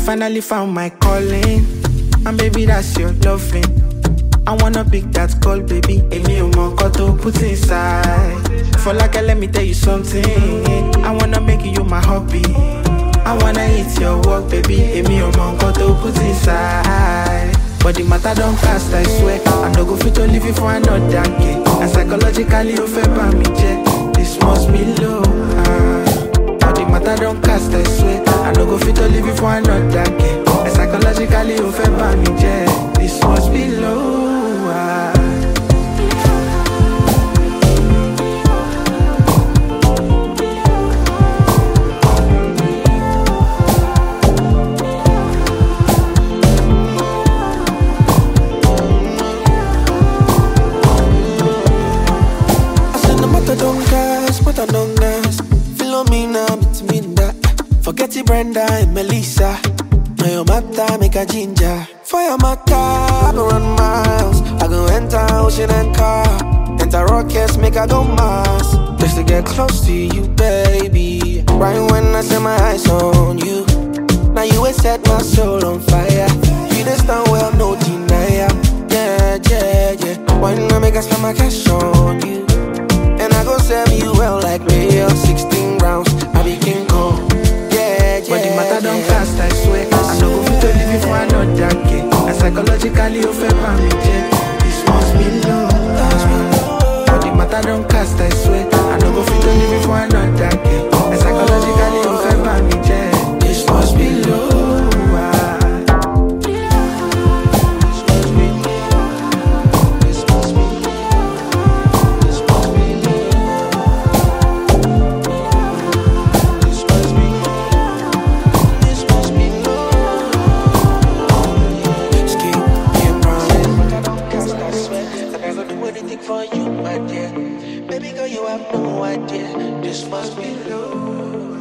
finally found my calling, and baby, that's your loving. I wanna pick that call, baby. Emi o mo nkan to put inside. For like, let me tell you something. I wanna make you my hobby. I wanna eat your work, baby. Emi o mo nkan to put inside. But the matter don't cast, I swear. I no go fit to leave you for another day. And psychologically, you feel by me, check. This must be low. But the matter don't cast, I swear. I no go fit to leave you for another day. And psychologically, you feel by me, check. This must be low. Forget it, Brenda and Melissa. Now your matter make a ginger. For your matter, I go run miles. I go enter ocean and car. Enter rockets, make I go Mars. Just to get close to you, baby. Right when I set my eyes on you. Now you will set my soul on fire. You just stand well, no denial. Yeah, yeah, yeah. Why not make I spend my cash on you? And I go serve you well like Mayo. 16 rounds, I be King Kong. But the matter don't cast, I swear. I no go fit to leave you for another day. And psychologically, you feel by me, check. This must be low. But the matter don't cast, I swear. I no go fit to leave you for another day. And psychologically, you feel by me, check. This must be low. For you, my dear. Baby girl, you have no idea. This must be love.